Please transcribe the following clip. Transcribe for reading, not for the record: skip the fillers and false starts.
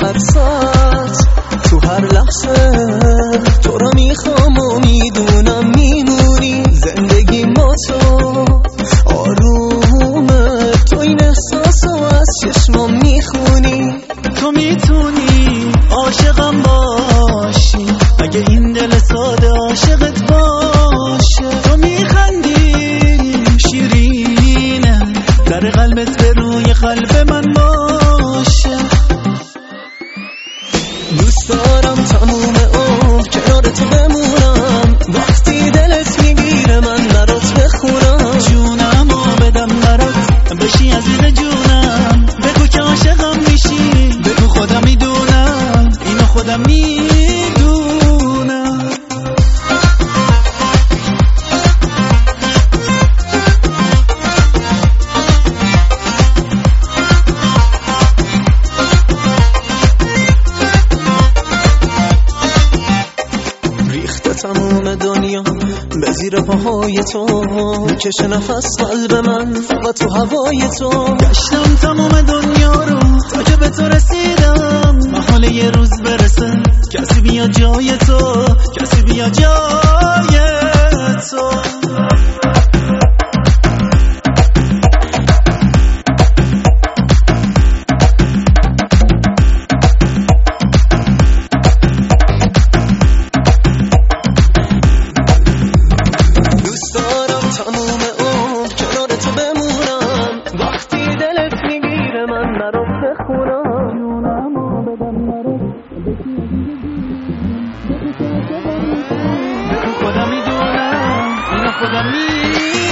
هر ساعت تو هر لحظه تو رو میخوام و میدونم میمونی زندگی ما تو آرومه تو این احساسو از چشمام میخونی تو میتونی عاشقم باشی اگه این دل ساده عاشقت باشه تو میخندی شیرینه در قلبت به روی قلب من باشه دوست دارم تموم عمر کنار تو بمونم وقتی دلت میگیره من برات بخونم جونم و بدم برات بشی عزیز جونم بگو که عاشقم میشی بگو خودم میدونم اینو خودم میدونم تموم دنیا به زیر پاهای تو کش نفس قلب من فقط تو هوای تو گشتم تموم دنیا رو تا که به تو رسیدم محاله یه روز برسه کسی بیا جای تو کسی بیا جای تو تموم عمر کنار تو بمونم وقتی دلت میگیره من برات بخونم جونمو بدم برات بگو خودم میدونم اینو خودم میدونم